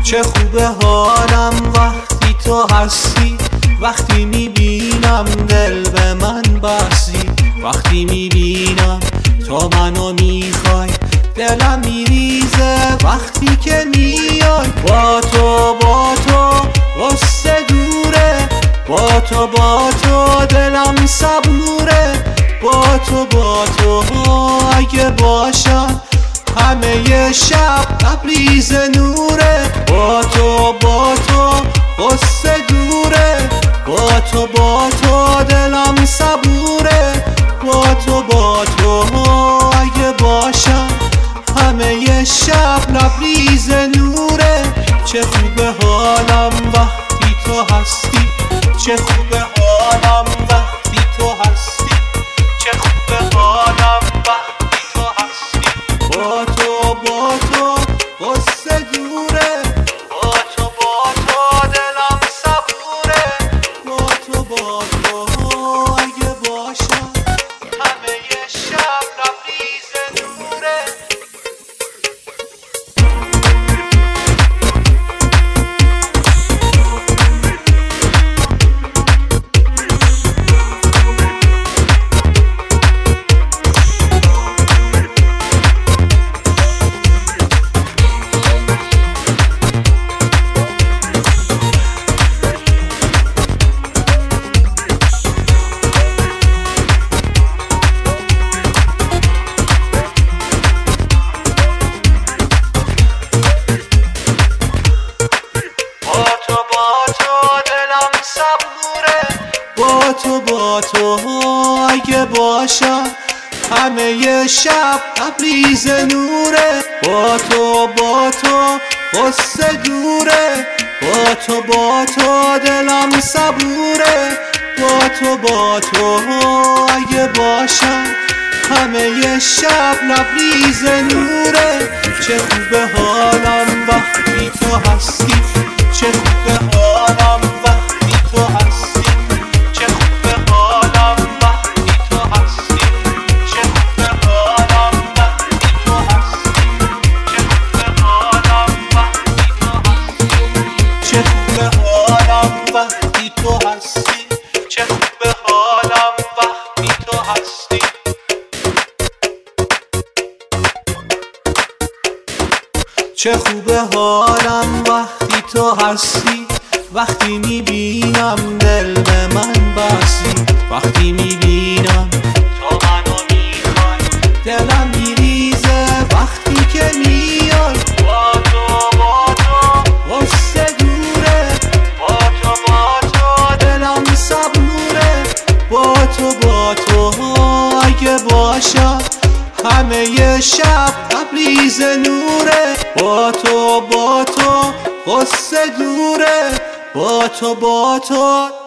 چه خوبه حالم وقتی تو هستی، وقتی میبینم دل به من بستی، وقتی میبینم تو منو میخوای دلم میریزه، وقتی که میای با تو غصه دوره، با تو دلم صبوره، با تو اگه باشم همه شب تبریز نوره، با تو غصه دوره، با تو دلم صبوره، با تو اگه باشم همه شب لبریز نوره. چه خوبه حالم وقتی تو هستی، چه خوبه حالم وقتی تو هستی، چه خوبه حالم وقتی تو هستی، با تو غصه دوره، با تو دلم صبوره، با تو اگه باشم همه شب لبریز نوره. با تو اگه باشم همه شب تبریز نوره، با تو غصه دوره، با تو دلم صبوره، با تو اگه باشم همه شب لبریز نوره. چه خوبه حالم وقتی تو هستی، چه خوبه حالم وقتی تو هستی، چه خوبه حالم وقتی تو هستی، چه خوبه حالم وقتی تو هستی، چه خوبه حالم وقتی تو هستی، چه خوبه حالم وقتی تو هستی، چه خوبه حالم وقتی تو هستی. چه خوبه حالم وقتی تو هستی، وقتی میبینم دل به من بستی، وقتی میبینم تو منو میخوای دلم میریزه، وقتی که میای با تو غصه دوره، با تو دلم صبوره، با تو اگه باشم همه شب تبریز نوره، با تو غصه دوره، با تو